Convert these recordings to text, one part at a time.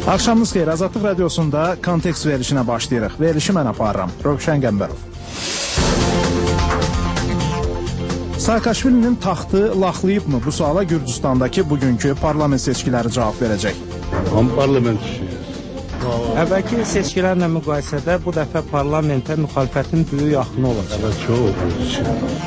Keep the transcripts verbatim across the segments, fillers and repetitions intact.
Axşamınız xeyir, Azadlıq Radiosunda kontekst verilişinə başlayırıq. Verilişi mən aparıram, Rövşən Qəmbərov. Saakashvilinin taxtı laxlayıbmı? Bu suala Gürcüstandakı bugünkü parlament seçkiləri cavab verəcək. Parlament Əvvəlki seçkilərlə müqayisədə bu dəfə parlamentə müxalifətin böyük yaxını olacaq. Evet, çox.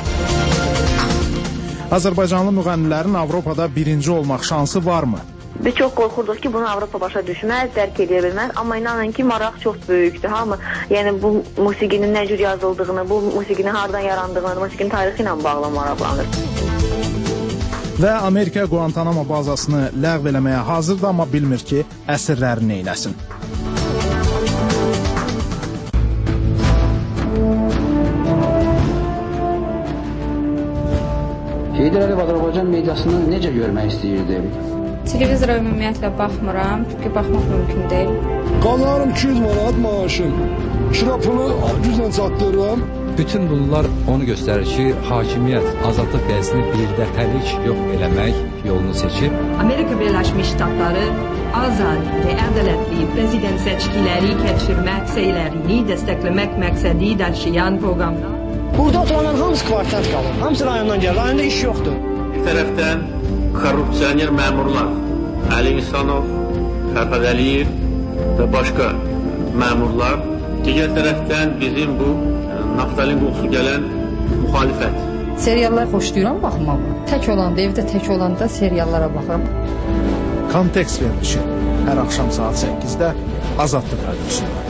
Azərbaycanlı müğənnilərin Avropada birinci olmaq şansı varmı? Biz çox qorxurduq ki, bunu Avropa başa düşməz, dərk edə bilməz. Amma inanın ki, maraq çox böyükdür. Hamı, yəni bu musiqinin nə cür yazıldığını, bu musiqinin hardan yarandığını, musiqinin tarixi ilə bağlı maraqlanır. Və Amerika Guantanamo bazasını ləğv eləməyə hazırdır, amma bilmir ki, əsirlərini neyləsin. Heydər Əliyev Azərbaycan mediasını necə görmək istəyirdim? Televizora ümumiyyətlə baxmıram, çünki baxmaq mümkün deyil. Qanarım iki yüz manat maaşım, kira pulu güclə çatdırıram. Bütün bunlar onu göstərir ki, hakimiyyət azadlıq qəyəsini birdə həlik yox eləmək yolunu seçib. Amerika Birləşmiş Ştatları azad və ədalətli prezident seçkiləri keçirmək səylərini dəstəkləmək məqsədi daşıyan proqramlar. Burada oturanlar hamısı kvartat qalır, hamısı rayondan gəlir, rayonda iş yoxdur. Bir tərəfdən korrupsioner məmurlar, Əli İhsanov, Fərhad Əliyev və başqa məmurlar, digər tərəfdən bizim bu naftalin qoxusu gələn müxalifət. Seriallar xoşlayıram baxmağı. Tək olanda, evdə tək olanda seriallara baxıram. Kontekst verilişi hər axşam saat səkkizdə Azadlıq Radiosunda.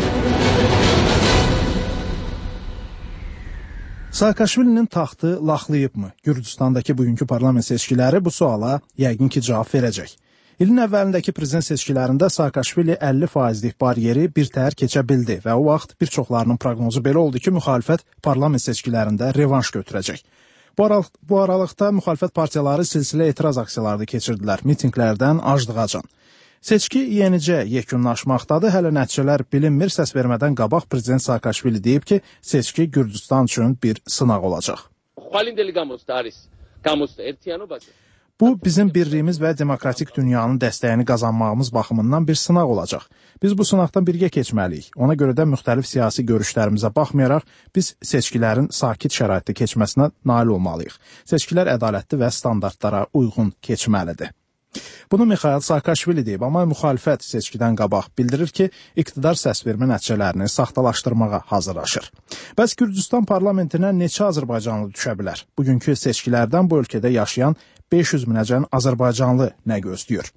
Saakashvilinin taxtı laxlayıbmı? Gürcüstandakı bugünkü parlament seçkiləri bu suala yəqin ki, cavab verəcək. İlin əvvəlindəki prezident seçkilərində Saakashvili əlli faizlik bariyeri birtəhər keçə bildi və o vaxt bir çoxlarının proqnozu belə oldu ki, müxalifət parlament seçkilərində revanş götürəcək. Bu, aralıq, bu aralıqda müxalifət partiyaları silsilə etiraz aksiyaları keçirdilər, mitinqlərdən acdıqacan. Seçki yenicə yekunlaşmaqdadır, hələ nəticələr bilinmir, səs vermədən qabaq prezident Saakashvili deyib ki, seçki Gürcüstan üçün bir sınaq olacaq. Bu, bizim birliyimiz və demokratik dünyanın dəstəyini qazanmağımız baxımından bir sınaq olacaq. Biz bu sınaqdan birgə keçməliyik. Ona görə də müxtəlif siyasi görüşlərimizə baxmayaraq, biz seçkilərin sakit şəraitdə keçməsinə nail olmalıyıq. Seçkilər ədalətli və standartlara uyğun keçməlidir. Bunu Mikhail Saakashvili deyib, amma müxalifət seçkidən qabaq bildirir ki, iqtidar səsvermə nəticələrini saxtalaşdırmağa hazırlaşır. Bəs Gürcüstan parlamentinə neçə azərbaycanlı düşə bilər? Bugünkü seçkilərdən bu ölkədə yaşayan beş yüz minəcən azərbaycanlı nə gözləyir?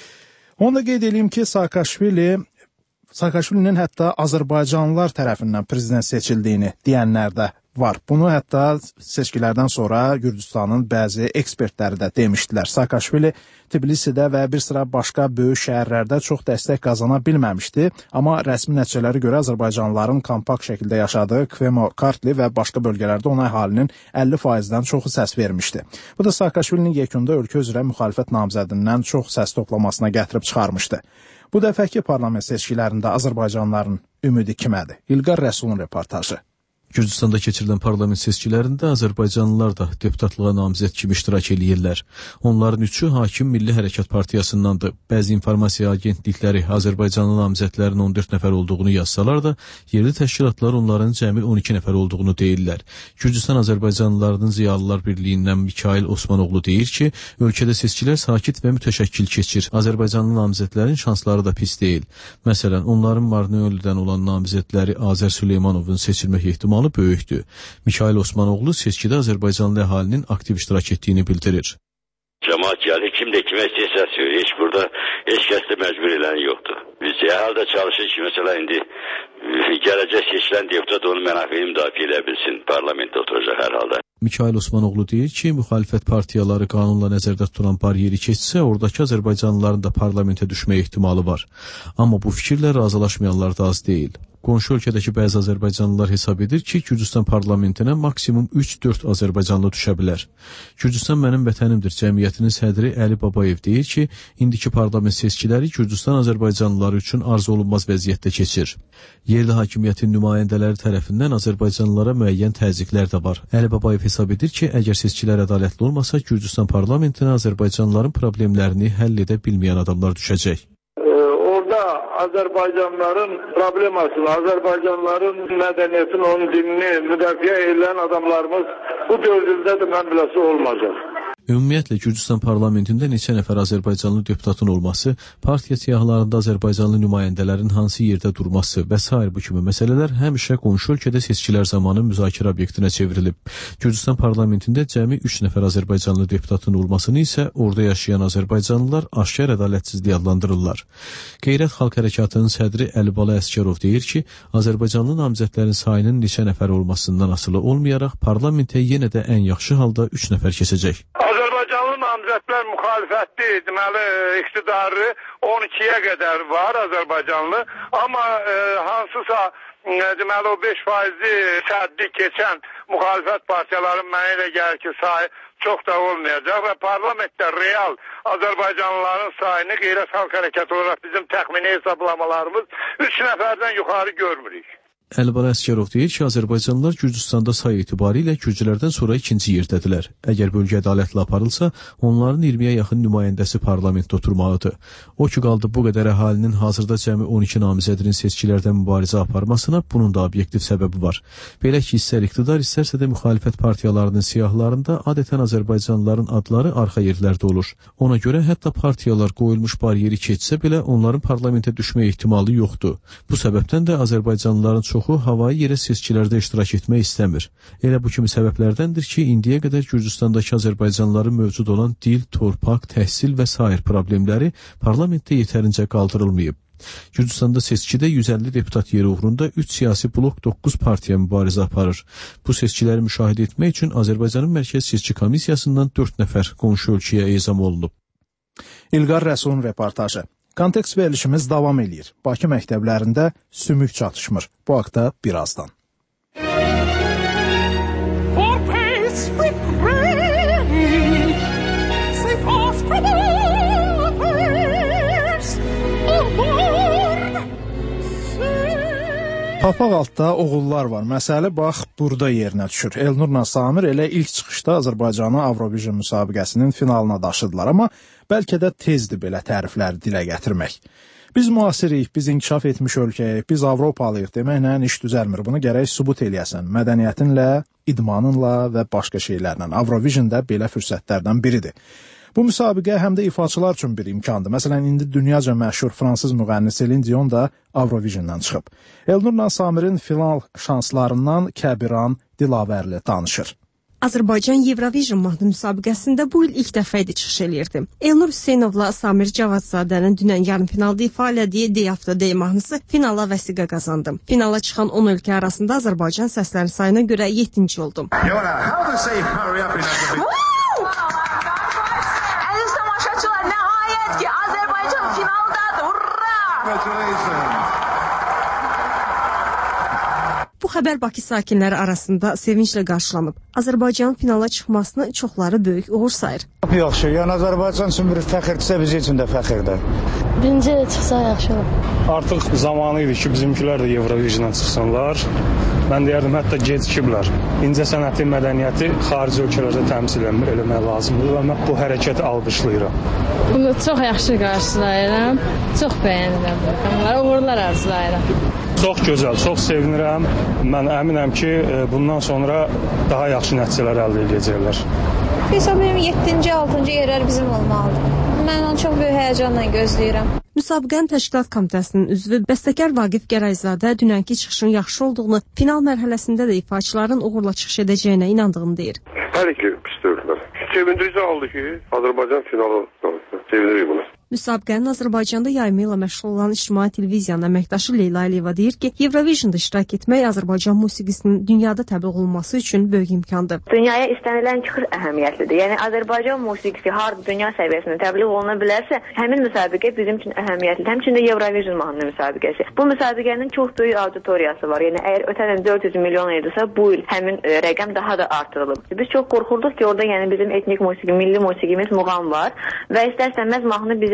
Onu da qeyd edeyim ki, Saakashvili, Saakashvilinin hətta azərbaycanlılar tərəfindən prezident seçildiyini deyənlər də var. Bunu hətta seçkilərdən sonra Gürcüstanın bəzi ekspertləri də demişdilər. Saakashvili Tbilisidə və bir sıra başqa böyük şəhərlərdə çox dəstək qazana bilməmişdi, amma rəsmi nəticələrə görə azərbaycanlıların kompakt şəkildə yaşadığı Kvemo, Kartli və başqa bölgələrdə ona əhalinin əlli faizdən çoxu səs vermişdi. Bu da Saakashvilinin yekunda ölkə üzrə müxalifət namzədindən çox səs toplamasına gətirib çıxarmışdı. Bu dəfəki parlament seçkilərində Azərbaycanlıların ümidi kimədir? İlqar Rəsulun reportajı. Gürcüstanda keçirilən parlament seçkilərində Azərbaycanlılar da deputatlığa namizəd kimi iştirak eləyirlər. Onların üçü Hakim Milli Hərəkat Partiyasındandır. Bəzi informasiya agentlikləri Azərbaycanlı namizədlərin on dörd nəfər olduğunu yazsalar da, yerli təşkilatlar onların cəmi on iki nəfər olduğunu deyirlər. Gürcüstan Azərbaycanlılarının Ziyalılar Birliyindən Mikhail Osmanoğlu deyir ki, ölkədə seçkilər sakit və mütəşəkkil keçir. Azərbaycanlı namizədlərin şansları da pis deyil. Məsələn, onların Marneolidən olan namizədləri Azər Süleymanovun seçilmək ehtimalı böyükdür. Mikhail Osmanoğlu seçkidə Azərbaycanlı əhalinin aktiv iştirak etdiyini bildirir. Cəmaat gəlir, kim də kimə istəyirsə söylüyor. Heç burada heç kəs də məcbur elən yoxdur. Biz əhaldə çalışır ki, məsələ indi gələcək seçilən deputat onun mənafeyini müdafiə edə bilsin. Parlamentdə oturacaq hər halda. Mikhail Osmanoğlu deyir ki, müxalifət partiyaları qanunla nəzərdə tutulan bariyeri keçsə, oradakı Azərbaycanlıların da parlamentə düşmə ehtimalı var. Amma bu fikirlə razılaşmayanlar da az deyil. Qonşu ölkədəki bəzi azərbaycanlılar hesab edir ki, Gürcüstan parlamentinə maksimum üç dörd azərbaycanlı düşə bilər. Gürcüstan mənim vətənimdir cəmiyyətinin sədri Əli Babayev deyir ki, indiki parlament seçkiləri Gürcüstan azərbaycanlıları üçün arzu olunmaz vəziyyətdə keçir. Yerli hakimiyyətin nümayəndələri tərəfindən azərbaycanlılara müəyyən təzyiqlər də var. Əli Babayev hesab edir ki, əgər seçkilər ədalətli olmasa, Gürcüstan parlamentinə azərbaycanlıların problemlərini həll edə bilməyən adamlar düşəcək. Orada Azərbaycanlıların probleması, Azərbaycanlıların mədəniyyətini, onun dinini müdafiə edən adamlarımız bu dövrdə də mən biləsi olmayacaq. Ümumiyyətlə, Gürcüstan parlamentində neçə nəfər Azərbaycanlı deputatın olması, partiya siyahılarında Azərbaycanlı nümayəndələrin hansı yerdə durması və s. bu kimi məsələlər həmişə qonşu ölkədə seçkilər zamanı müzakirə obyektinə çevrilib. Gürcüstan parlamentində cəmi üç nəfər Azərbaycanlı deputatın olmasını isə orada yaşayan Azərbaycanlılar aşkar ədalətsizliyi adlandırırlar. Qeyrət Xalq Hərəkatının sədri Əlibala Əsgərov deyir ki, Azərbaycanlı namizədlərin sayının neçə nəfər olmasından asılı olmayaraq parlamentə yenə də ən yaxşı halda üç nəfər keçəcək. Azərbaycanlı namizədlər müxalifətli, deməli, iqtidarı on ikiyə qədər var Azərbaycanlı, amma e, hansısa e, deməli o beş faizli səddi keçən müxalifət partiyaların mənə elə gəlir ki, sayı çox da olmayacaq və parlamentdə real Azərbaycanlıların sayını Qeyrət Xalq Hərəkatı olaraq bizim təxmini hesablamalarımız üç nəfərdən yuxarı görmürük. Əlibala Əsgərov deyir ki, Azərbaycanlılar Gürcüstanda say etibarilə gürcülərdən sonra ikinci yerdədirlər. Əgər bölgə ədalətlə aparılsa, onların iyirmiyə yaxın nümayəndəsi parlamentdə oturmalıdır. O ki, qaldı bu qədər əhalinin hazırda cəmi on iki namizədinin seçkilərdə mübarizə aparmasına bunun da obyektiv səbəbi var. Belə ki, istər iqtidar, istərsə də müxalifət partiyalarının siyahılarında adətən Azərbaycanlıların adları arxa yerlərdə olur. Ona görə hətta partiyalar qoyulmuş bariyeri keçsə belə onların parlamentə düşmə ehtimalı yoxdur. Bu səbəbdən də Azərbaycanlıların çox havayı yerə seçkilərdə iştirak etmək istəmir. Elə bu kimi səbəblərdəndir ki, indiyə qədər Gürcüstandakı Azərbaycanlıların mövcud olan dil, torpaq, təhsil və sair problemləri parlamentdə yetərincə qaldırılmayıb. Gürcüstanda seçkidə yüz əlli deputat yeri uğrunda üç siyasi blok doqquz partiya mübarizə aparır. Bu seçkiləri müşahidə etmək üçün Azərbaycanın Mərkəzi Seçki Komissiyasından dörd nəfər qonşu ölkəyə ezam olunub. İlqar Rəsulun reportajı. Kontekst verilişimiz davam edir. Bakı məktəblərində sümük çatışmır. Bu haqda birazdan. Papaq altda oğullar var. Məsələ bax burada yerinə düşür. Elnurla Samir elə ilk çıxışda Azərbaycanı Avrovision müsabiqəsinin finalına daşıdılar, amma bəlkə də tezdir belə tərifləri dilə gətirmək. Biz müasirik, biz inkişaf etmiş ölkəyik, biz Avropalıyıq deməklə iş düzəlmir. Bunu gərək sübut eləyəsən. Mədəniyyətinlə, idmanınla və başqa şeylərlə. Avrovision da belə fürsətlərdən biridir. Bu müsabiqə həm də ifaçılar üçün bir imkandır. Məsələn, indi dünyaca məşhur fransız müğənni Celine Dion da Avrovisiondan çıxıb. Elnurla Samirin final şanslarından Kəbiran Dilavərli danışır. Azərbaycan Eurovision mahnı müsabiqəsində bu il ilk dəfə idi çıxış eləyirdi. Elnur Hüseynovla Samir Cavadzadənin dünən yarımfinalda ifa elədiyi Day After Day mahnısı finala vəsiqə qazandı. Finala çıxan on ölkə arasında Azərbaycan səslərin sayına görə yeddinci oldu. Bu xəbər Bakı sakinləri arasında sevinclə qarşılanıb. Azərbaycanın finala çıxmasını çoxları böyük uğur sayır. Çox yaxşı. Yəni Azərbaycan üçün bir fəxirdirsə, bizim üçün də fəxirdir. Birinci də çıxsa yaxşı olar. Artıq zamanı idi ki, bizimkilər də Eurovisiondan çıxsınlar. Mən deyərdim, hətta gecikiblər. İncə sənəti, mədəniyyəti xarici ölkələrdə təmsil eləmək lazımdır və mən bu hərəkəti alqışlayıram. Bunu çox yaxşı qarşılayıram, çox bəyənirəm. Onlara uğurlar arzulayıram. Çox gözəl, çox sevinirəm. Mən əminəm ki, bundan sonra daha yaxşı nəticələr əldə edəcəklər. Hesab edirəm yeddinci, altıncı yerlər bizim olmalıdır. Mən onu çox böyük həyəcanla gözləyirəm. Müsabiqənin təşkilat komitəsinin üzvü bəstəkar Vaqif Gərayzadə dünənki çıxışın yaxşı olduğunu, final mərhələsində də ifaçıların uğurla çıxış edəcəyinə inandığını deyir. Hər iki pis dövrdülər. Sevindirici oldu ki, Azərbaycan finalı sevinirik buna. Müsabiqənin Azərbaycanda yayımı ilə məşğul olan İctimai Televiziyanın əməkdaşı Leyla Əliyeva deyir ki, Eurovisionda iştirak etmək Azərbaycan musiqisinin dünyada təbliğ olunması üçün böyük imkandır. Dünyaya istənilən çıxış əhəmiyyətlidir. Yəni Azərbaycan musiqisi harda dünya səviyyəsində təbliğ oluna bilərsə, həmin müsabiqə bizim üçün əhəmiyyətlidir. Həmçinin də Eurovision mahnı müsabiqəsi. Bu müsabiqənin çox böyük auditoriyası var. Yəni əgər ötən il dörd yüz milyon idisə, bu il həmin e, rəqəm daha da artırılıb. Biz çox qorxurduq ki, orada yəni bizim etnik musiqi, milli musiqimiz muğam var və istərsənməz mahnı bizim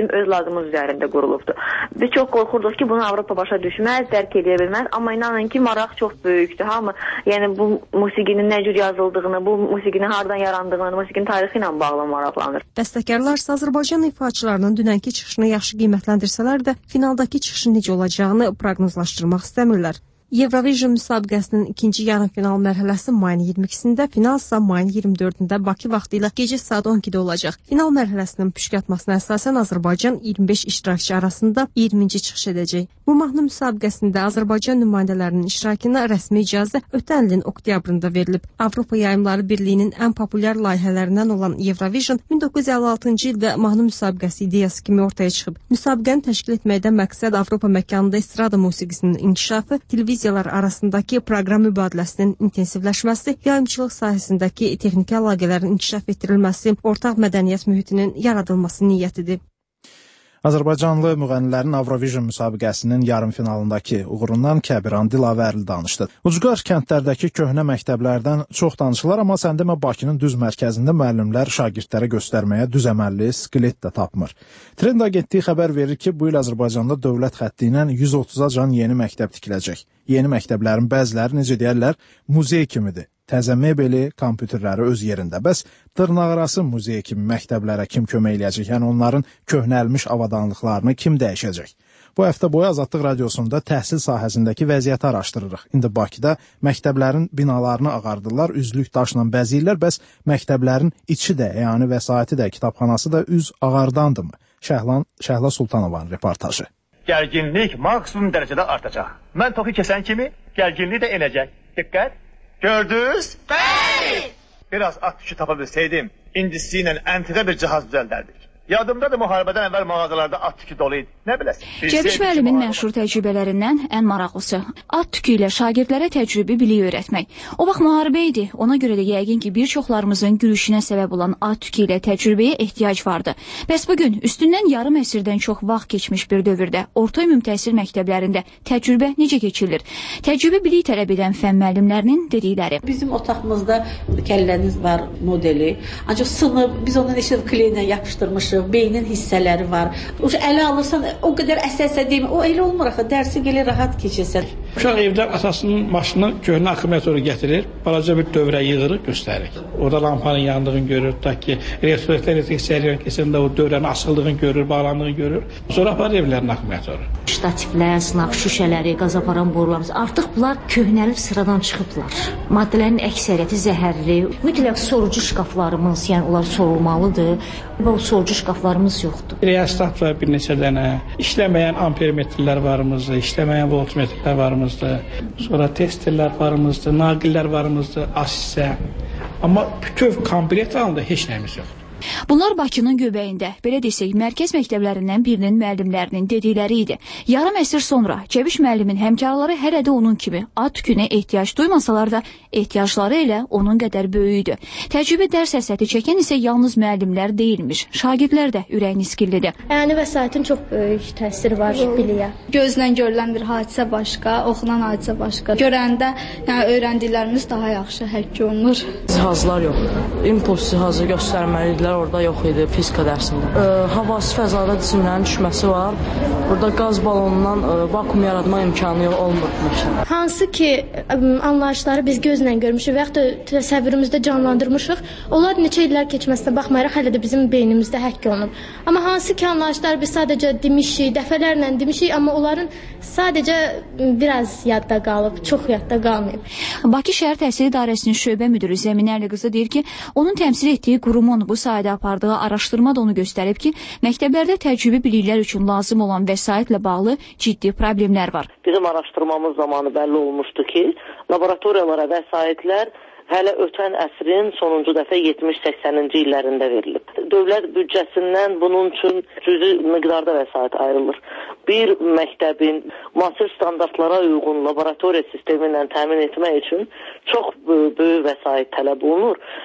bizim öz lazımımız üzərində qurulubdur. Biz çox qorxurduq ki, bunu Avropa başa düşməz, dərk edə bilməz, amma inanın ki, maraq çox böyükdür. Hamı, yəni bu musiqinin nə cür yazıldığını, bu musiqinin hardan yarandığını, musiqinin tarixi ilə bağlı maraqlanır. Bəstəkarlar Azərbaycan ifaçılarının dünənki çıxışını yaxşı qiymətləndirsələr də, finaldakı çıxışın necə olacağını proqnozlaşdırmaq istəmirlər. Eurovision müsabiqəsinin ikinci yarımfinal mərhələsi mayın iyirmi ikisində, final isə mayın iyirmi dördündə Bakı vaxtı ilə gecə saat on ikidə olacaq. Final mərhələsinin püşkatmasına əsasən Azərbaycan iyirmi beş iştirakçı arasında iyirminci çıxış edəcək. Bu mahnı müsabiqəsində Azərbaycan nümayəndələrinin iştirakına rəsmi icazə ötən ilin oktyabrında verilib. Avropa Yayımları Birliyinin ən populyar layihələrindən olan Eurovision min doqquz yüz əlli altıncı ildə mahnı müsabiqəsi ideyası kimi ortaya çıxıb. Müsabiqəni təşkil etməkdə məqsəd Avropa məkanında estrada musiqisinin inkişafı, televiziyalar arasındakı proqram mübadiləsinin intensivləşməsi, yayımçılıq sahəsindəki texniki əlaqələrin inkişaf etdirilməsi, ortaq mədəniyyət mühitinin yaradılması niyyətidir. Azərbaycanlı müğənnilərin Eurovision müsabiqəsinin yarımfinalındakı uğurundan Kəbiran Dilavərli danışdı. Ucqar kəndlərdəki köhnə məktəblərdən çox danışırlar, amma sən demə Bakının düz mərkəzində müəllimlər şagirdlərə göstərməyə düz əməlli skelet də tapmır. Trend agentliyi xəbər verir ki, bu il Azərbaycanda dövlət xətti ilə yüz otuz'a can yeni məktəb tikiləcək. Yeni məktəblərin bəziləri, necə deyərlər, muzey kimidir. Təzə mebeli, kompüterləri öz yerində. Bəs dırnaqarası muzey kimi məktəblərə kim kömək eləyəcək? Yəni onların köhnəlmiş avadanlıqlarını kim dəyişəcək? Bu həftə boyu Azadlıq Radiosunda təhsil sahəsindəki vəziyyəti araşdırırıq. İndi Bakıda məktəblərin binalarını ağardırlar, üzlük daşla bəzəyirlər. Bəs məktəblərin içi də, yəni vəsaiti də, kitabxanası da üz ağardandırmı? Şəhlan, Şəhla Sultanovanın reportajı. Gərginlik maksimum dərəcədə artacaq. Mən toxu kəsən kimi gərginlik də enəcək. Diqqət! Gördünüz? Bəli! Biraz at tükü tapa bilsəydim, incisi ilə əntiqə bir cihaz düzəldərdik. Yadımdadır, müharibədən əvvəl mağazalarda at tükü dolu idi. Nə biləsin? Cəbiş müəllimin məşhur təcrübələrindən ən maraqlısı at tükü ilə şagirdlərə təcrübi bilik öyrətmək. O vaxt müharibə idi. Ona görə də yəqin ki, bir çoxlarımızın gülüşünə səbəb olan at tükü ilə təcrübəyə ehtiyac vardı. Bəs bugün üstündən yarım əsrdən çox vaxt keçmiş bir dövrdə orta ümumi təhsil məktəblərində təcrübə necə keçirilir? Təcrübə bilik tələb edən fən müəllimlərinin dedikləri. Bizim otağımızda kəlləniz var modeli. Ancaq sınıb, biz onu neşə kleylə yapışdırmışıq. Beynin hissələri var. Ələ alırsan, o qədər əsə-əsə deyim, o elə olmur axı, dərsi gəlir rahat keçirsən. Uşaq evdə atasının maşını köhnə akkumulatoru gətirir, balaca bir dövrə yığırıq, göstəririk. Orada lampanın yandığını görür, ta ki, elektrik səriyyə keçəndə o dövrənin açıldığını görür, bağlandığını görür. Sonra aparır evlərin akkumulatoru. Ştatiflər, sınaq şüşələri, qaz aparan borularımız, artıq bunlar köhnəlib sıradan çıxıblar. Maddələrin əksəriyyəti zəhərli. Mütləq sorucu şkaflarımız, yəni onlar sorulmalıdır. Bu sorucu şkaflarımız yoxdur. Reastat var bir neçə dənə. İşləməyən ampermetrlər varımızdır, işləməyən voltmetrlər varımızdır. Sonra testerlər varımızdır, naqillər varımızdır, asissə. Amma bütöv komplekt halında heç nəyimiz yoxdur. Bunlar Bakının göbəyində, belə desək, mərkəz məktəblərindən birinin müəllimlərinin dedikləri idi. Yarım əsr sonra Cəbiş müəllimin həmkarları hələ də onun kimi at tükünə ehtiyac duymasalar da, ehtiyacları elə onun qədər böyüydü. Təcrübə dərs əsəti çəkən isə yalnız müəllimlər deyilmiş, şagirdlər də ürəyini iskillidir. Yəni vəsaitin çox böyük təsiri var biliyə. Gözlə görülən bir hadisə başqa, oxunan hadisə başqa. Görəndə, yəni öyrəndiklərimiz daha yaxşı həkk olunur. Cihazlar yoxdur. İmpuls cihazı göstərməlidirlər. Orada yox idi fizika dərsində. E, havası fəzada cisimlərin düşməsi var. Burada qaz balonundan e, vakuum yaratma imkanı yox olmur. Hansı ki anlayışları biz gözlə görmüşük və yaxud da təsəvvürümüzdə canlandırmışıq. Onlar neçə illər keçməsinə baxmayaraq hələ də bizim beynimizdə həkk olunub. Amma hansı ki anlayışlar biz sadəcə demişik, dəfələrlə demişik, amma onların sadəcə biraz yadda qalıb, çox yadda qalmayıb. Bakı Şəhər Təhsil İdarəsinin şöbə müdürü Zəminərli qızı deyir ki, onun təmsil etdiyi qurumun bu sayədə apardığı araşdırma da onu göstərib ki, məktəblərdə təcrübi biliklər üçün lazım olan vəsaitlə bağlı ciddi problemlər var. Bizim araşdırmamız zamanı bəlli olmuşdu ki, laboratoriyalara vəsaitlər hələ ötən əsrin sonuncu dəfə yetmiş səksəninci illərində verilib. Dövlət büdcəsindən bunun üçün cüzi miqdarda vəsait ayrılır. Bir məktəbin müasir standartlara uyğun laboratoriya sistemi ilə təmin etmək üçün çox böyük vəsait tələb olunur.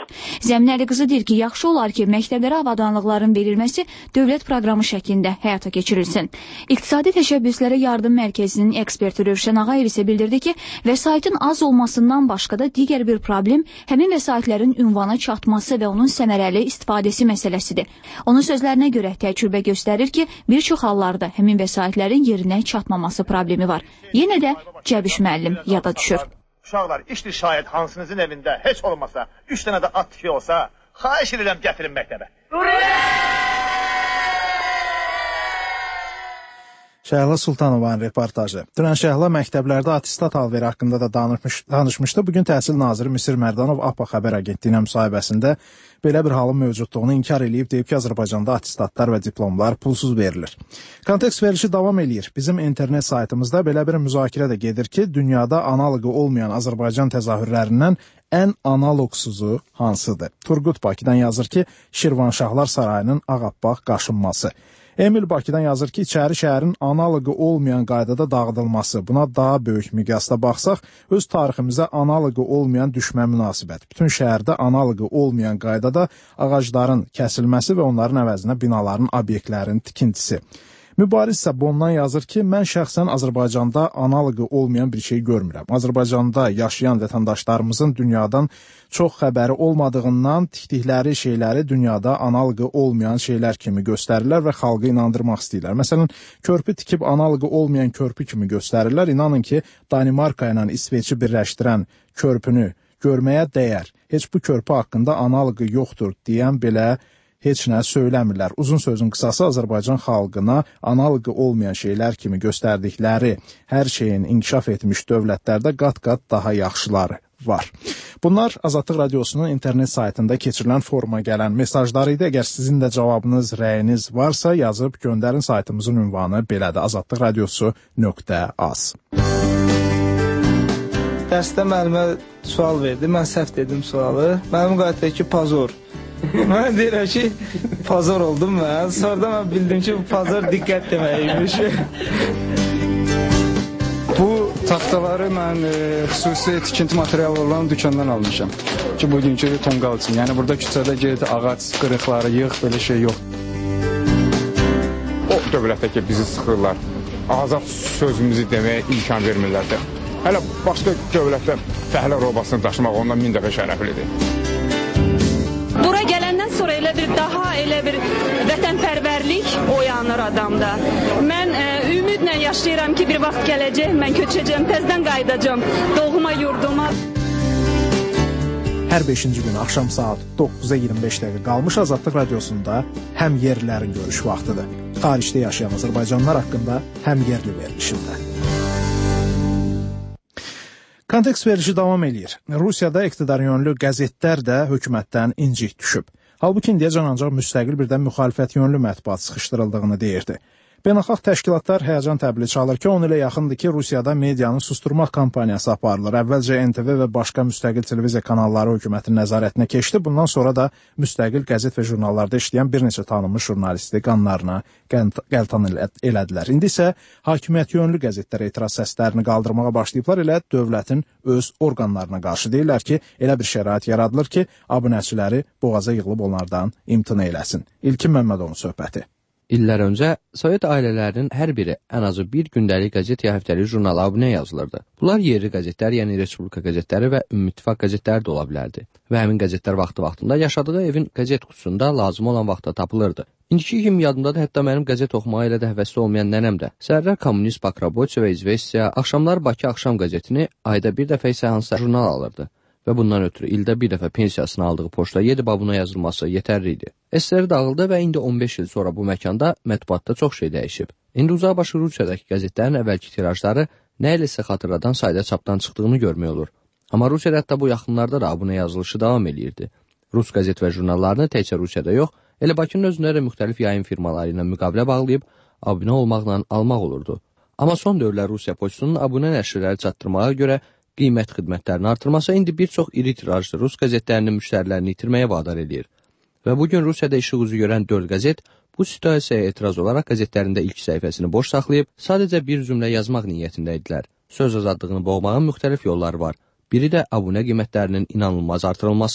Zəmin Əliqızı deyir ki, yaxşı olar ki, məktəblərə avadanlıqların verilməsi dövlət proqramı şəklində həyata keçirilsin. İqtisadi Təşəbbüslərə Yardım Mərkəzinin eksperti Rövşən Ağayev isə bildirdi ki, vəsaitin az olmasından başqa da digər bir problem həmin vəsaitlərin ünvana çatması və onun səmərəli istifadəsi məsələsidir. Onun sözlərinə görə təcrübə göstərir ki, bir çox hallarda həmin vəsaitlərin yerinə çatmaması problemi var. Yenə də Cəbiş müəllim yada düşür. Uşaqlar, işdir şayət hansınızın evində heç olmasa üç dənə də at tükü olsa, xahiş edirəm gətirin məktəbə. Şəhla Sultanovanın reportajı. Dünən Şəhla məktəblərdə attestat alveri haqqında da danışmış, danışmışdı. Bugün Təhsil Naziri Misir Mərdanov APA xəbər agentliyinə müsahibəsində belə bir halın mövcudluğunu inkar edib, deyib ki, Azərbaycanda attestatlar və diplomlar pulsuz verilir. Kontekst verişi davam eləyir. Bizim internet saytımızda belə bir müzakirə də gedir ki, dünyada analoqu olmayan Azərbaycan təzahürlərindən ən analogsuzu hansıdır? Turgut Bakıdan yazır ki, Şirvanşahlar Sarayının ağappaq qaşınması. Emil Bakıdan yazır ki, içəri şəhərin analoqu olmayan qaydada dağıdılması. Buna daha böyük miqyasda baxsaq, öz tariximizə analoqu olmayan düşmə münasibət. Bütün şəhərdə analoqu olmayan qaydada ağacların kəsilməsi və onların əvəzinə binaların, obyektlərin tikintisi. Mübariz isə bundan yazır ki, mən şəxsən Azərbaycanda analoqu olmayan bir şey görmürəm. Azərbaycanda yaşayan vətəndaşlarımızın dünyadan çox xəbəri olmadığından tikdikləri şeyləri dünyada analoqu olmayan şeylər kimi göstərirlər və xalqı inandırmaq istəyirlər. Məsələn, körpü tikib analoqu olmayan körpü kimi göstərirlər. İnanın ki, Danimarka ilə İsveçi birləşdirən körpünü görməyə dəyər. Heç bu körpü haqqında analoqu yoxdur deyən belə heç nə söyləmirlər. Uzun sözün qısası Azərbaycan xalqına analoqu olmayan şeylər kimi göstərdikləri hər şeyin inkişaf etmiş dövlətlərdə qat-qat daha yaxşıları var. Bunlar Azadlıq Radiosunun internet saytında keçirilən foruma gələn mesajları idi. Əgər sizin də cavabınız, rəyiniz varsa yazıb göndərin. Saytımızın ünvanı belədir: azadlıq radiosu nöqtə az. Dərsdə müəllimə sual verdi. Mən səhv dedim sualı. Müəllim qayıtdı ki, pozor. Mən deyirəm ki, pazar oldum mən. Sonra mən bildim ki, bu pazar diqqət deməkmiş. Bu taxtaları mən e, xüsusi tikinti materialı olan dükandan almışam. Ki, bugünkü tonqal üçün. Yəni, burada küçədə geldi ağac qırıqları yığ, belə şey yox. O dövlətdə ki, bizi sıxırlar. Azad sözümüzü deməyə imkan vermirlər də. Hələ başqa dövlətdə fəhlə robasını daşımaq ondan min dəfə şərəflidir. Bura gələndən sonra elə bir daha elə bir vətənpərvərlik oyanır adamda. Mən e, ümidlə yaşayıram ki, bir vaxt gələcək, mən köçəcəm, təzdən qayıdacam doğma yurduma. Hər beşinci gün axşam saat doqquza iyirmi beş dəqiqə qalmış Azadlıq Radiosunda həm yerlilərin görüş vaxtıdır. Xaricdə yaşayan Azərbaycanlılar haqqında həm yerli verilişində. Kontekst verişi davam eləyir. Rusiyada iqtidaryönlü qəzetlər də hökumətdən incik düşüb. Halbuki indiyəcən ancaq müstəqil birdən müxalifət yönlü mətbuat sıxışdırıldığını deyirdi. Beynəlxalq təşkilatlar həyəcan təbili çalır ki, on ilə yaxındır ki, Rusiyada medianı susturmaq kampaniyası aparılır. Əvvəlcə N T V və başqa müstəqil televiziya kanalları hökumətin nəzarətinə keçdi. Bundan sonra da müstəqil qəzet və jurnallarda işləyən bir neçə tanınmış jurnalisti qanlarına qəltan elədilər. İndi isə hakimiyyət yönlü qəzetlər etiraz səslərini qaldırmağa başlayıblar, elə dövlətin öz orqanlarına qarşı deyirlər ki, elə bir şərait yaradılır ki, abunəçiləri boğaza yığılıb onlardan imtina eləsin. İlkin Məmmədovun söhbəti. İllər öncə Sovet ailələrinin hər biri ən azı bir gündəlik qəzet ya həftəlik jurnal abunə yazılırdı. Bunlar yerli qəzetlər, yəni Respublika qəzetləri və Ümumİttifaq qəzetləri də ola bilərdi. Və həmin qəzetlər vaxtı-vaxtında yaşadığı evin qəzet qutusunda lazım olan vaxtda tapılırdı. İndiki kimi yadımdadır, hətta mənim qəzet oxumağa elə də həvəsli olmayan nənəm də. Səhərlər Kommunist, Bakraboçya və İzvestiya, axşamlar Bakı Axşam qəzetini, ayda bir dəfə isə hansısa jurnal alırdı. Və bundan ötürü ildə bir dəfə pensiyasını aldığı poçta yedi babuna yazılması yetərli idi. S S R dağıldı və indi on beş il sonra bu məkanda mətbuatda çox şey dəyişib. İndi uzaqbaşı Rusiyadakı qəzetlərin əvvəlki tirajları nə eləsə xatırladan sayda çapdan çıxdığını görmək olur. Amma Rusiyada hətta bu yaxınlarda da abunə yazılışı davam eləyirdi. Rus qəzet və jurnallarını təkcə Rusiyada yox, elə Bakının özündə də müxtəlif yayım firmaları ilə müqavilə bağlayıb abunə olmaqla almaq olurdu. Amma son dövrlər Rusiya poçtunun abunə nəşrləri çatdırmağa görə qiymət xidmətlərini artırması indi bir çox iri tirajlı Rus qəzetlərinin müştərilərini itirməyə vadar edir. Və bugün Rusiyada işıq üzü görən dörd qəzet bu situasiyaya etiraz olaraq qəzetlərində ilk səhifəsini boş saxlayıb sadəcə bir cümlə yazmaq niyyətində idilər. Söz azadlığını boğmağın müxtəlif yolları var. Biri də abunə qiymətlərinin inanılmaz artırılmasıdır.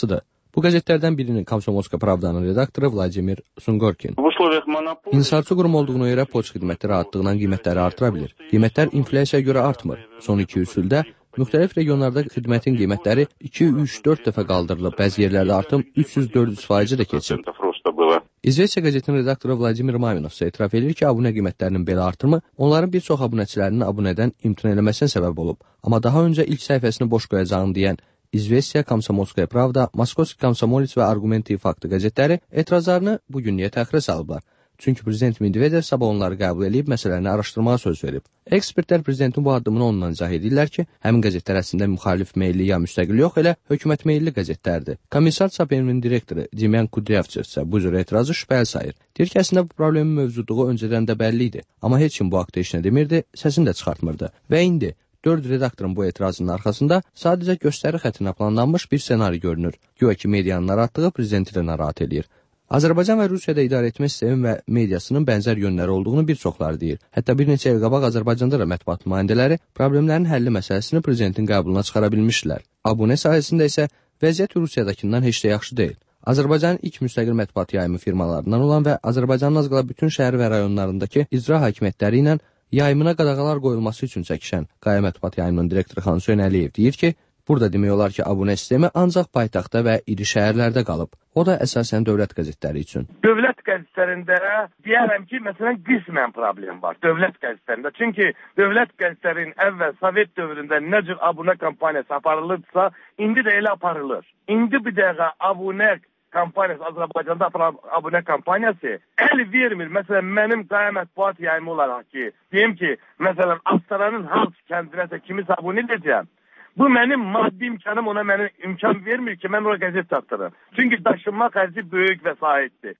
Bu qəzetlərdən birinin Komsomolska Pravdanın redaktoru Vladimir Sungorkin. İnhisarçı qurum olduğuna görə poçt xidmətləri artdığından qiymətləri artıra bilir. Qiymətlər inflyasiyaya görə artmır. Son iki üç ildə müxtəlif regionlarda xidmətin qiymətləri iki üç dörd dəfə qaldırılıb, bəzi yerlərdə artım üç yüz dörd yüz faiz də keçib. İzvesiya qəzetinin redaktoru Vladimir Maminov isə etiraf edir ki, abunə qiymətlərinin belə artımı onların bir çox abunəçilərinin abunədən imtina eləməsinə səbəb olub. Amma daha öncə ilk səhifəsini boş qoyacağını deyən İzvesiya, Komsomolskaya Pravda, Moskovski Komsomolets və Argumenti Faktı qəzetləri etirazlarını bu günlüyə təxirə salıblar. Çünki prezident Medvedev sabah onları qəbul edib məsələni araşdırmağa söz verib. Ekspertlər prezidentin bu addımını ondan izah edirlər ki, həmin qəzetlər əslində müxalif meyilli ya müstəqil yox, elə hökumət meyilli qəzetlərdir. Komissar Çapenovun direktoru Demyan Kudryavtsev isə bu cür etirazı şübhəli sayır. Deyir ki, əslində bu problemin mövzuduğu öncədən də bəlli idi, amma heç kim bu haqda heç nə demirdi, səsini də çıxartmırdı. Və indi dörd redaktorun bu etirazının arxasında sadəcə göstəri xəttinə planlanmış bir ssenari görünür. Güya ki, medianın narahatlığı prezidenti də narahat edir. Azərbaycan və Rusiyada idarə etmə sistemi və mediasının bənzər yönləri olduğunu bir çoxları deyir. Hətta bir neçə il qabaq Azərbaycanda da mətbuat nümayəndələri problemlərin həlli məsələsini prezidentin qəbuluna çıxara bilmişdilər. Abunə sahəsində isə vəziyyət Rusiyadakından heç də yaxşı deyil. Azərbaycanın ilk müstəqil mətbuat yayımı firmalarından olan və Azərbaycanın az qala bütün şəhər və rayonlarındakı icra hakimiyyətləri ilə yayımına qadağalar qoyulması üçün çəkişən Qaya Mətbuat Yayımının direktoru Xan Hüseyn Əliyev deyir ki, burada demək olar ki, abunə sistemi ancaq paytaxtda və iri şəhərlərdə qalıb. O da əsasən dövlət qəzetləri üçün. Dövlət qəzetlərində deyərəm ki, məsələn, qismən problem var dövlət qəzetlərində. Çünki dövlət qəzetlərin əvvəl Sovet dövründə nə cür abunə kampaniyası aparılırsa, indi də elə aparılır. İndi bir dəqiqə abunə kampaniyası, Azərbaycanda abunə kampaniyası əl vermir. Məsələn, mənim Qaya Mətbuat Yayımı olaraq ki, deyim ki, məsələn, Astaranın hansı kəndinəsə kimisə abunə edəcəm. Bu mənim maddi imkanım ona mənə imkan vermir ki, mən oraya qəzet çatdırım. Çünki daşınma xərci böyük vəsaitdir.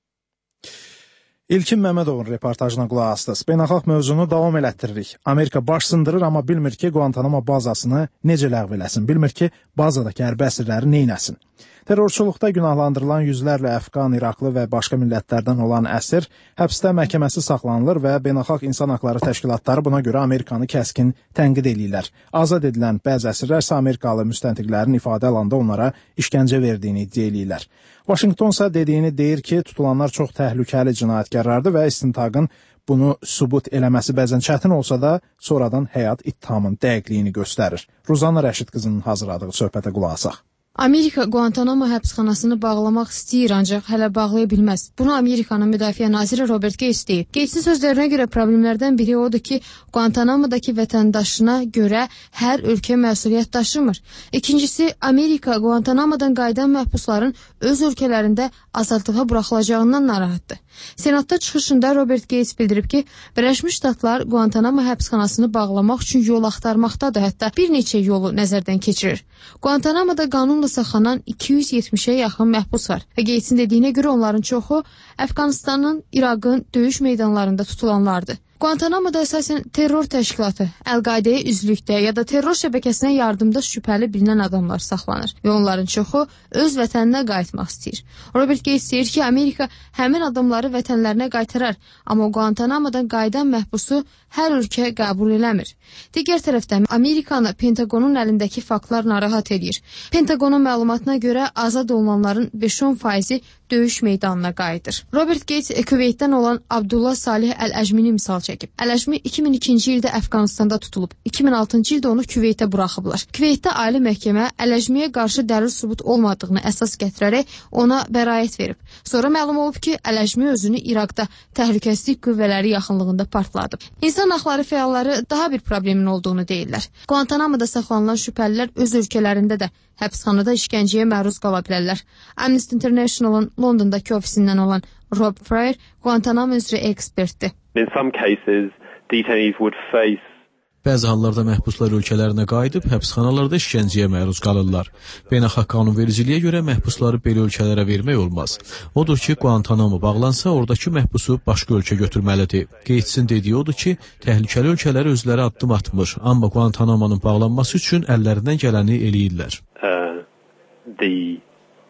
İlkin Məmmədovun reportajına qulaq asdınız. Beynəlxalq mövzunu davam elətdiririk. Amerika baş sındırır, amma bilmir ki, Guantanamo bazasını necə ləğv eləsin. Bilmir ki, bazadakı hərbi əsirləri neynəsin. Terrorçuluqda günahlandırılan yüzlərlə Əfqan, İraqlı və başqa millətlərdən olan əsir həbsdə məhkəməsi saxlanılır və beynəlxalq insan haqları təşkilatları buna görə Amerikanı kəskin tənqid edirlər. Azad edilən bəzi əsirlər isə Amerikalı müstəntiqlərin ifadə alanda onlara işgəncə verdiyini iddia edirlər. Washington isə dediyini deyir ki, tutulanlar çox təhlükəli cinayətkarlardır və istintaqın bunu sübut eləməsi bəzən çətin olsa da, sonradan həyat ittihamın dəqiqliyini göstərir. Ruzanna Rəşid qızının hazırladığı söhbətə qulaq asaq. Amerika Guantanamo həbsxanasını bağlamaq istəyir, ancaq hələ bağlaya bilməz. Bunu Amerikanın müdafiə naziri Robert Gates deyib. Gatesin sözlərinə görə problemlərdən biri odur ki, Guantanamodakı vətəndaşına görə hər ölkə məsuliyyət daşımır. İkincisi, Amerika Guantanamodan qayıdan məhbusların öz ölkələrində azadlığa buraxılacağından narahatdır. Senatda çıxışında Robert Gates bildirib ki, Birləşmiş Ştatlar Guantanamo həbsxanasını bağlamaq üçün yol axtarmaqdadır, hətta bir neçə yolu nəzərdən keçirir. Guantanamoda qanunla saxlanan iki yüz yetmişə yaxın məhbus var və Gatesin dediyinə görə onların çoxu Əfqanistanın, İraqın döyüş meydanlarında tutulanlardır. Guantanamoda əsasən terror təşkilatı, Əl-Qaidəyə üzvlükdə ya da terror şəbəkəsinə yardımda şübhəli bilinən adamlar saxlanır və onların çoxu öz vətəninə qayıtmaq istəyir. Robert Gates deyir ki, Amerika həmin adamları vətənlərinə qaytarar, amma Guantanamodan qayıdan məhbusu hər ölkə qəbul eləmir. Digər tərəfdən Amerikanı Pentagonun əlindəki faktlar narahat edir. Pentagonun məlumatına görə azad olunanların beş on faizi döyüş meydanına qayıdır. Robert Gates Küveytdən olan Abdullah Salih Əl-Əcmini misal çəkib. Əl-Əcmi iki min ikinci ildə Əfqanistanda tutulub. iki min altıncı ildə onu Küveytə buraxıblar. Küveytdə ali məhkəmə Əl-Əcmiyə qarşı dəlil sübut olmadığını əsas gətirərək ona bəraət verib. Sonra məlum olub ki, Əl-Əcmi özünü İraqda təhlükəsizlik qüvvələri yaxınlığında partladıb. İnsan haqları fəalları daha bir problemin olduğunu deyirlər. Guantanamoda saxlanılan şübhəlilər öz ölkələrində də həbsxanada işgəncəyə məruz qala bilərlər. Amnesty International'ın Londondakı ofisindən olan Rob Fryer Guantanamo üzrə ekspertdir. In some cases, detainees would face Bəzi hallarda məhbuslar ölkələrinə qayıdıb həbsxanalarda işgəncəyə məruz qalırlar. Beynəlxalq qanunvericiliyə görə məhbusları belə ölkələrə vermək olmaz. Odur ki, Guantanamo bağlansa, oradakı məhbusu başqa ölkə götürməlidir. Gatesin dediyi odur ki, təhlükəli ölkələr özləri addım atmır, amma Guantanamonun bağlanması üçün əllərindən gələni eləyirlər. Uh, the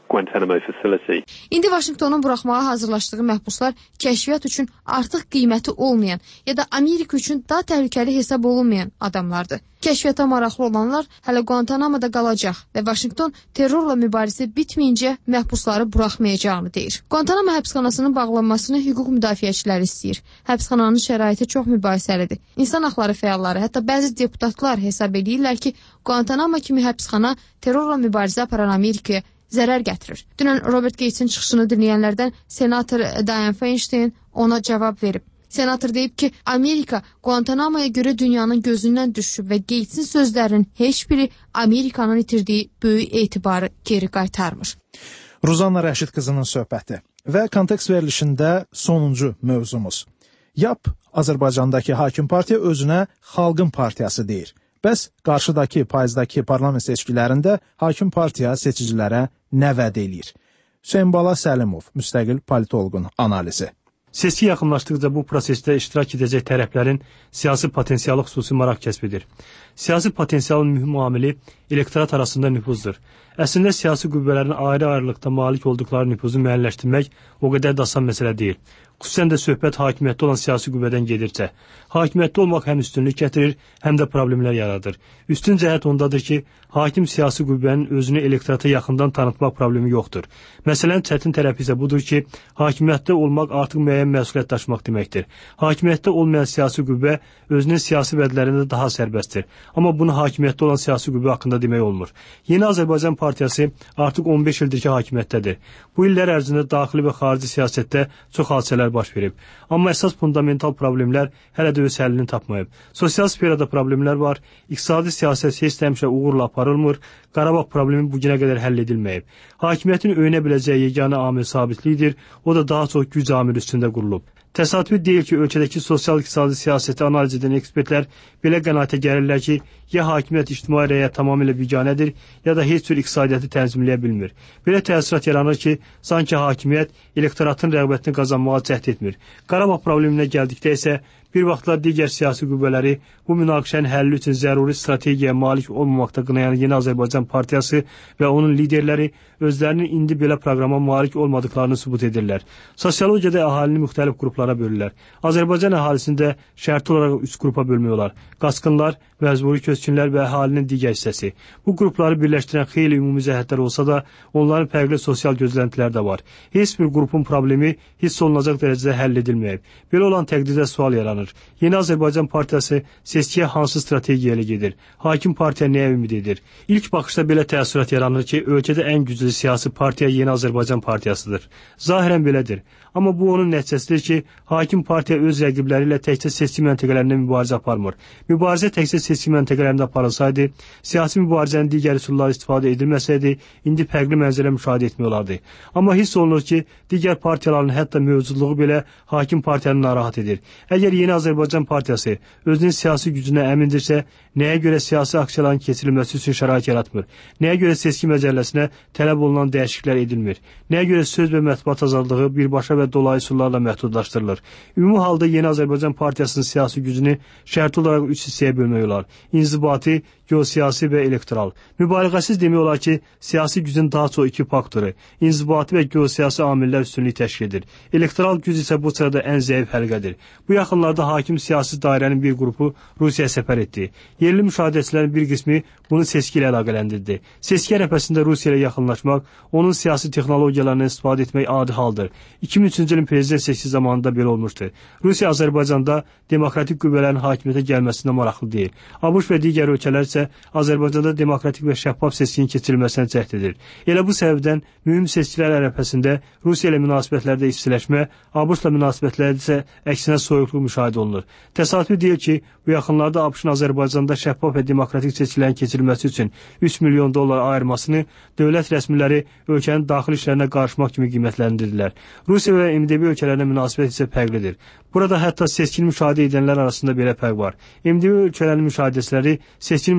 Guantanamo facility. İndi Vaşinqtonun buraxmağa hazırlaşdığı məhbuslar kəşfiyyat üçün artıq qiyməti olmayan ya da Amerika üçün daha təhlükəli hesab olunmayan adamlardır. Kəşfiyyata maraqlı olanlar hələ Guantanamoda qalacaq və Vaşinqton terrorla mübarizə bitməyincə məhbusları buraxmayacağını deyir. Guantanamo həbsxanasının bağlanmasını hüquq müdafiəçiləri istəyir. Həbsxananın şəraiti çox mübahisəlidir. İnsan haqları fəalları, hətta bəzi deputatlar hesab edirlər ki, Guantanamo kimi həbsxana terrorla mübarizə aparan Amerikaya zərər gətirir. Dünən Robert Gatesin çıxışını dinləyənlərdən senator Dianne Feinstein ona cavab verib. Senator deyib ki, Amerika Guantanamoya görə dünyanın gözündən düşüb və Gatesin sözlərinin heç biri Amerikanın itirdiyi böyük etibarı geri qaytarmır. Ruzanna Rəşid qızının söhbəti və kontekst verilişində sonuncu mövzumuz. Y A P Azərbaycandakı hakim partiya özünə xalqın partiyası deyir. Bəs qarşıdakı payızdakı parlament seçkilərində hakim partiya seçicilərə nə vəd eləyir? Hüseyn Bala Səlimov, müstəqil politoloqun analizi. Seçki yaxınlaşdıqca bu prosesdə iştirak edəcək tərəflərin siyasi potensialı xüsusi maraq kəsb edir. Siyasi potensialın mühüm amili elektorat arasında nüfuzdur. Əslində siyasi qüvvələrin ayrı-ayrılıqda malik olduqları nüfuzu müəyyənləşdirmək o qədər də asan məsələ deyil. Xüsusən də söhbət hakimiyyətdə olan siyasi qüvvədən gedirsə. Hakimiyyətdə olmaq həm üstünlük gətirir, həm də problemlər yaradır. Üstün cəhət ondadır ki, hakim siyasi qüvvənin özünü elektorata yaxından tanıtmaq problemi yoxdur. Məsələnin çətin tərəfi isə budur ki, hakimiyyətdə olmaq artıq müəyyən məsuliyyət daşımaq deməkdir. Hakimiyyətdə olmayan siyasi qüvvə özünün siyasi vədlərində daha sərbəstdir. Amma bunu hakimiyyətdə olan siyasi qüvvə haqqında demək olmur. Yeni Azərbaycan Partiyası artıq on beş ildir ki, hakimiyyətdədir. Bu illər ərzində daxili və xarici siyasətdə çox hadisələr baş verib. Amma əsas fundamental problemlər hələ də öz həllini tapmayıb. Sosial sferada problemlər var, iqtisadi siyasət heç də həmişə uğurla aparılmır, Qarabağ problemi bugünə qədər həll edilməyib. Hakimiyyətin öyünə biləcəyi yeganə amil sabitlikdir, o da daha çox güc amili üstündə qurulub. Təsadüfi deyil ki, ölkədəki sosial-iqtisadi siyasəti analiz edən ekspertlər belə qənaətə gəlirlər ki, ya hakimiyyət ictimai rəyə tamamilə biganədir, ya da heç cür iqtisadiyyatı tənzimləyə bilmir. Belə təəssürat yaranır ki, sanki hakimiyyət elektoratın rəğbətini qazanmağa cəhd etmir. Qarabağ probleminə gəldikdə isə bir vaxtlar digər siyasi qüvvələri bu münaqişənin həlli üçün zəruri strategiyaya malik olmamaqda qınayan Yeni Azərbaycan Partiyası və onun liderləri özlərinin indi belə proqrama malik olmadıqlarını sübut edirlər. Sosiologiyada əhalini müxtəlif qruplara bölürlər. Azərbaycan əhalisində şərti olaraq üç qrupa bölmək olar. Qaçqınlar, məcburi köçkünlər və əhalinin digər hissəsi. Bu qrupları birləşdirən xeyli ümumi cəhətlər olsa da, onların fərqli sosial gözləntiləri də var. Heç bir qrupun problemi hiss olunacaq dərəcədə həll edilməyib. Belə olan təqdirdə sual yaranır. Yeni Azərbaycan Partiyası seçkiyə hansı strategiya ilə gedir? Hakim partiya nəyə ümid edir? İlk baxışda belə təəssürat yaranır ki, ölkədə ən güclü siyasi partiya Yeni Azərbaycan Partiyasıdır. Zahirən belədir. Amma bu onun nəticəsidir ki, hakim partiya öz rəqibləri ilə təkcə seçki məntəqələrində mübarizə aparmır. Mübarizə təkcə seçki məntəqələrində aparılsaydı, siyasi mübarizənin digər üsulları istifadə edilməsəydi, indi fərqli mənzərə müşahidə etmək olardı. Amma hiss olunur ki, digər partiyaların hətta mövcudluğu belə hakim partiyanı narahat edir. Əgər Yeni Azərbaycan Partiyası özünün siyasi gücünə əmindirsə, nəyə görə siyasi aksiyaların keçirilməsi üçün şərait yaratmır? Nəyə görə seçki məcəlləsinə tələb olunan dəyişikliklər edilmir? Nəyə görə söz və mətbuat azadlığı birbaşa və dolayı üsullarla məhdudlaşdırılır? Ümumi halda Yeni Azərbaycan Partiyasının siyasi gücünü şərti olaraq üç hissəyə bölmək olar. İnzibati, geosiyasi və elektoral. Mübaliğəsiz demək olar ki, siyasi gücün daha çox iki faktoru, inzibati və geosiyasi amillər üstünlük təşkil edir. Elektoral güc isə bu sırada ən zəif həlqədir. Bu yaxınlarda hakim siyasi dairənin bir qrupu Rusiyaya səfər etdi. Yerli müşahidəçilərin bir qismi bunu seçki ilə əlaqələndirdi. Seçki ərəfəsində Rusiya ilə yaxınlaşmaq, onun siyasi texnologiyalarını istifadə etmək adi haldır. iki min üçüncü ilin prezident seçki zamanında belə olmuşdu. Rusiya Azərbaycanda demokratik qüvvələrin hakimiyyətə gəlməsində maraqlı deyil. ABŞ və digər ölkələr isə Azərbaycanda demokratik və şəffaf seçkinin keçirilməsinə cəhd edir. Elə bu səbəbdən mühüm seçkilər ərəfəsində Rusiya ilə münasibətlərdə istiləşmə, ABŞ-la münasibətlərdə isə əksinə soyuqluq müşahidə olunur. Təsadüfi deyil ki, bu yaxınlarda ABŞ-ın Azərbaycanda şəffaf və demokratik seçkilərin keçirilməsi üçün üç milyon dollar ayırmasını dövlət rəsmiləri ölkənin daxili işlərinə qarışmaq kimi qiymətləndirdilər. Rusiya və M D B ölkələrlə münasibət isə fərqlidir. Burada hətta seçkini müşahidə edənlər arasında belə fərq var. M D B ölkələrinin müşahidəçiləri seçkini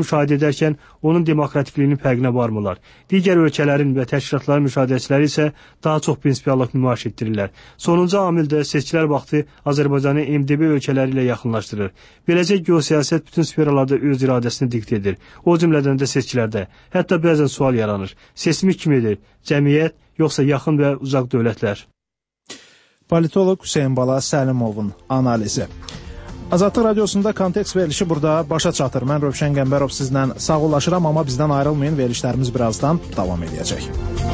müşahidə edərkən onun demokratikliyinin fərqinə varmırlar. Digər ölkələrin və təşkilatların müşahidəçiləri isə daha çox prinsipiallıq nümayiş etdirirlər. Sonuncu amil də seçkilər vaxtı Azərbaycanı M D B ölkələri ilə yaxınlaşdırır. Beləcə geosiyasət bütün sferalarda öz iradəsini dikt edir. O cümlədən də seçkilərdə. Hətta bəzən sual yaranır. Seçimi kim edir? Cəmiyyət, yoxsa yaxın və uzaq dövlətlər? Politoloq Hüseyn Bala Səlimovun analizi. Azadlıq Radiosunda kontekst verilişi burada başa çatır. Mən Rövşən Qəmbərov sizlə sağollaşıram, amma bizdən ayrılmayın. Verilişlərimiz birazdan davam edəcək.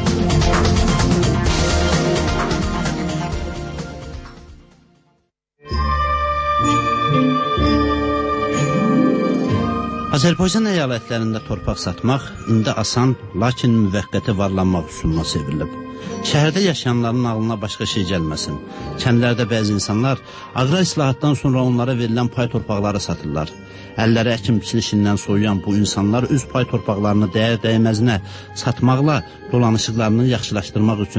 Azərbaycan əyalətlərində torpaq satmaq indi asan, lakin müvəqqəti varlanmaq üsuluna çevrilib. Şəhərdə yaşayanların ağlına başqa şey gəlməsin. Kəndlərdə bəzi insanlar aqrar islahatdan sonra onlara verilən pay torpaqları satırlar. Əlləri əkin-biçin işindən soyuyan bu insanlar öz pay torpaqlarını dəyər dəyməzinə satmaqla dolanışıqlarını yaxşılaşdırmaq üçün